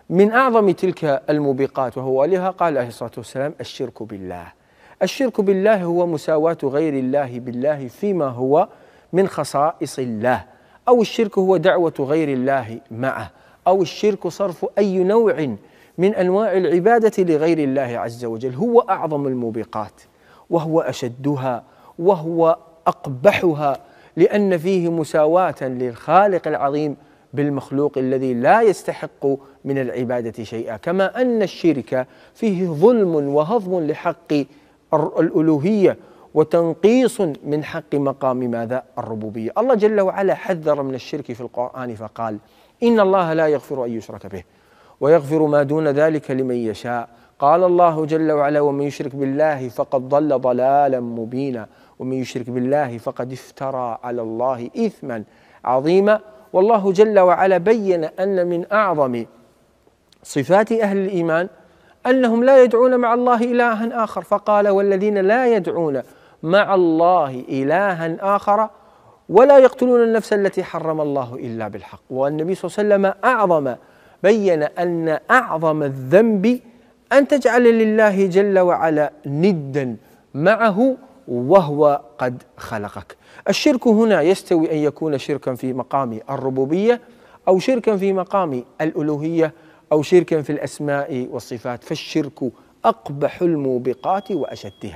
من أعظم تلك الموبقات وهو لها قال عليه الصلاة والسلام: الشرك بالله. الشرك بالله هو مساواة غير الله بالله فيما هو من خصائص الله، أو الشرك هو دعوة غير الله معه، أو الشرك صرف أي نوع من أنواع العبادة لغير الله عز وجل. هو أعظم الموبقات وهو أشدها وهو أقبحها، لأن فيه مساواة للخالق العظيم بالمخلوق الذي لا يستحق من العبادة شيئا، كما أن الشرك فيه ظلم وهضم لحق الألوهية وتنقيص من حق مقام ماذا؟ الربوبية. الله جل وعلا حذر من الشرك في القرآن فقال: إن الله لا يغفر أن يشرك به ويغفر ما دون ذلك لمن يشاء. قال الله جل وعلا: ومن يشرك بالله فقد ضل ضلالا مبينا، ومن يشرك بالله فقد افترى على الله إثما عظيما. والله جل وعلا بين أن من أعظم صفات أهل الإيمان أنهم لا يدعون مع الله إلها آخر، فقال: والذين لا يدعون مع الله إلها آخر ولا يقتلون النفس التي حرم الله إلا بالحق. والنبي صلى الله عليه وسلم بين أن أعظم الذنب أن تجعل لله جل وعلا ندا معه وهو قد خلقك. الشرك هنا يستوي أن يكون شركا في مقام الربوبية، أو شركا في مقام الألوهية، أو شركا في الأسماء والصفات، فالشرك أقبح الموبقات وأشدها.